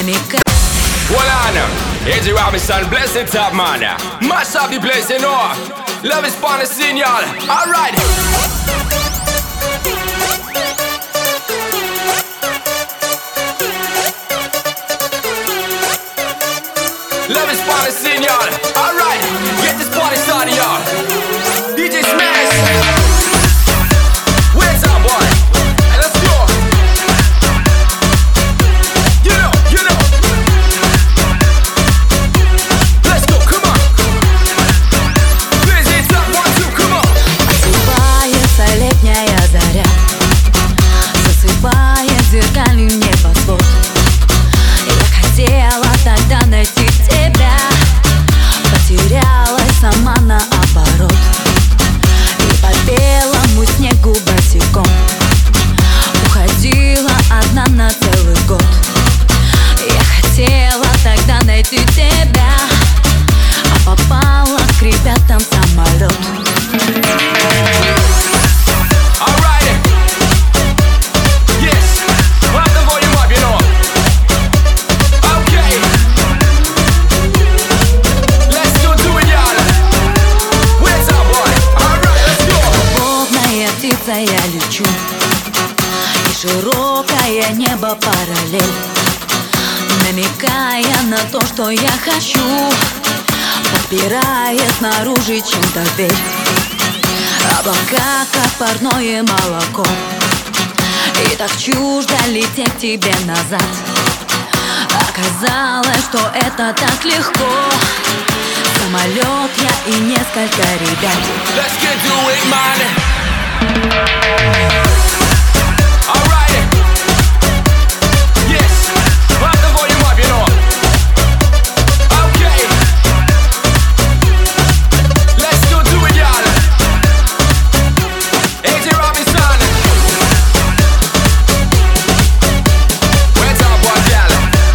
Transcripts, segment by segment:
Hold on, AJ Robinson, bless it up, man. Mash up the place, you know. Love is on the scene, y'all. Alright. Love is on the scene, y'all. Alright. Get this party started, y'all. DJ Smash. Where's up, boy? Let's go. You know. Let's go, come on. Blaze it up, 1, 2, come on. Осыпается летняя заря, засыпает зеркальный небосвод. Я хотела тогда найти тебя, потерялась сама наоборот. И по белому снегу босиком уходила одна на целый год. Я хотела тогда найти тебя, а попала к ребятам в самолет. Я лечу, и широкое небо параллель, намекая на то, что я хочу, подпирая снаружи чем-то дверь. Облака, как парное молоко, и так чуждо лететь тебе назад. Оказалось, что это так легко. Самолет я и несколько ребят. Let's get to it, man. Alright. Yes. Put the volume up, you know. Okay. Let's go do it, y'all. AJ Robinson. Where's our boy, y'all?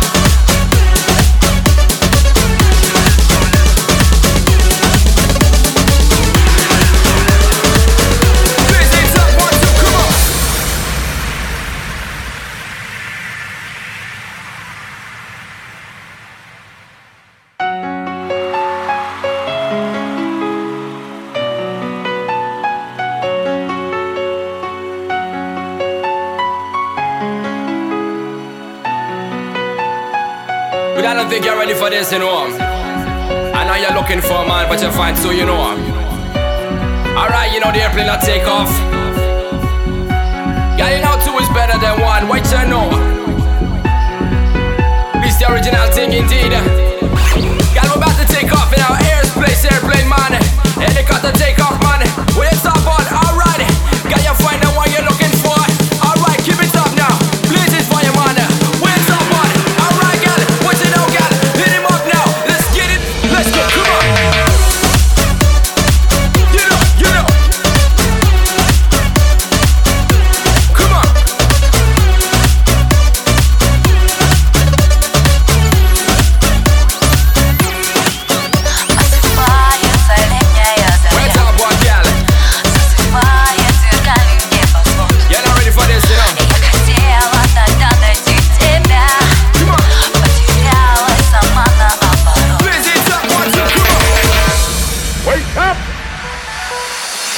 But I don't think you're ready for this, you know. I know you're looking for a man, but you find two, you know. Alright, you know the airplane will take off. Yeah, you know two is better than one, what you know? This the original thing indeed.